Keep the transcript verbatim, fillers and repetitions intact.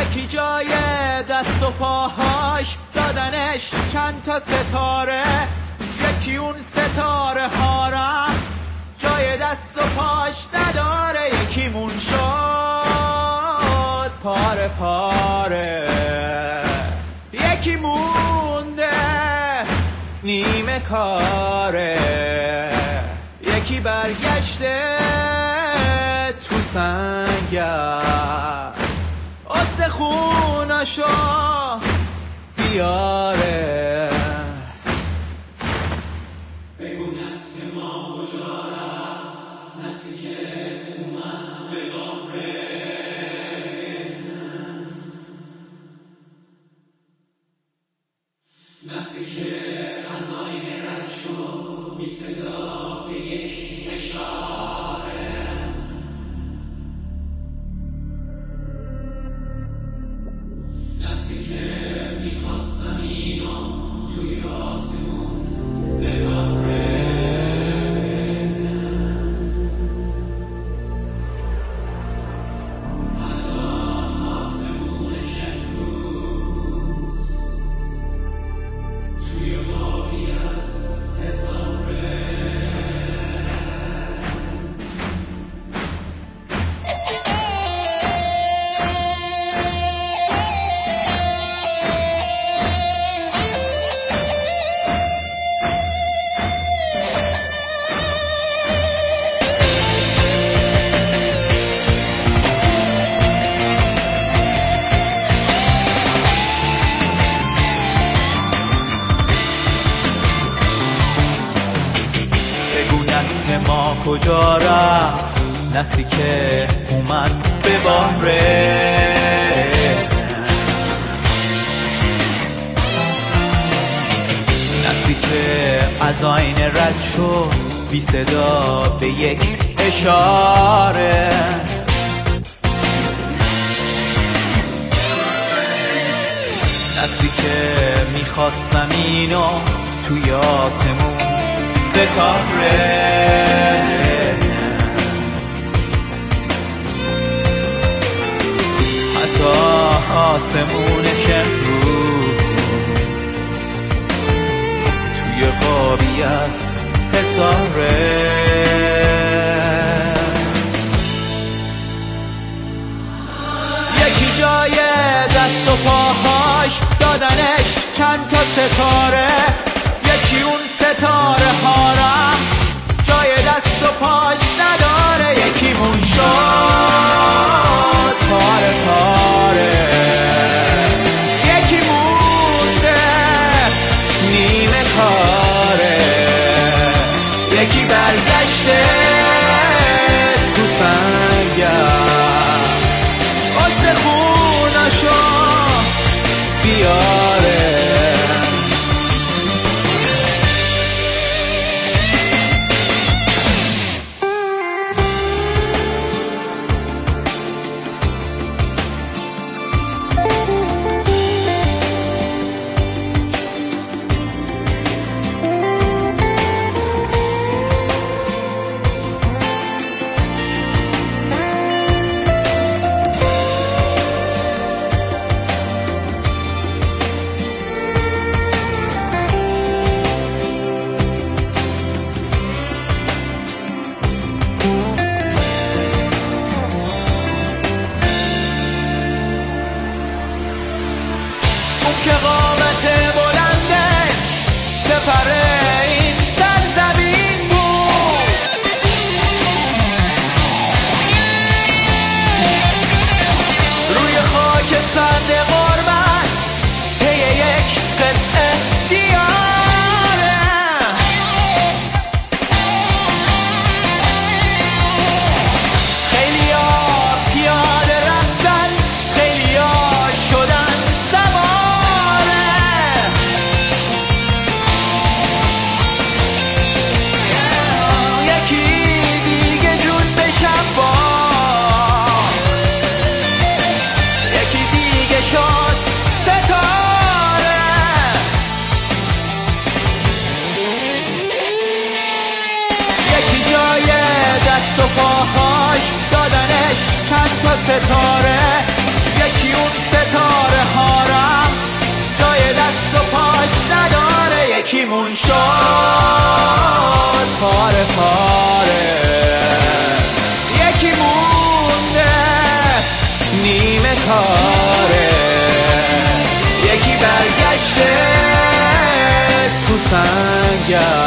یکی جای دست و پاهاش دادنش چند تا ستاره، یکی اون ستاره ها را جای دست و پاش نداره، یکی مون شد پاره پاره، یکی مونده نیمه کاره، یکی برگشته تو سنگر استخوناشو بیاره. بگو نسل ما کجا رفت، نسلی که اومد به باقره، نسلی که از آینه رد شد بی صدا به یک اشاره، نسلی که میخواست زمینو توی آسمون ببره، حتی آسمونش امروز توی خوابی از حسابه. بگو نسل ما کجا رفت، نسلی که اومد به باهره، نسلی که از آینه رد شد بی صدا به یک اشاره، نسلی که میخواست زمینو توی آسمون بکاره، حتی آسمونش امروز توی خوابی از حساره. یکی جای دست و پاهاش دادنش چند تا ستاره، یکی اون ستاره ها را جای دست و پاش نداره، یکی مون شد پاره پاره، یکی مونده نیمه کاره، یکی برگشته تو سنگر استخوناشو بیاره. که قامت بلنده سپره این سرزمین بود، روی خاک سرد غربت پی یک قطعه دیاره، خیلی ها پیاده رفتن، خیلی ها شدن دست و پاهاش دادنش چند تا ستاره، یکی اون ستاره هارم جای دست و پاش نداره، یکیمون شد پاره پاره، یکی مونده نیمه کاره، یکی برگشته تو سنگر.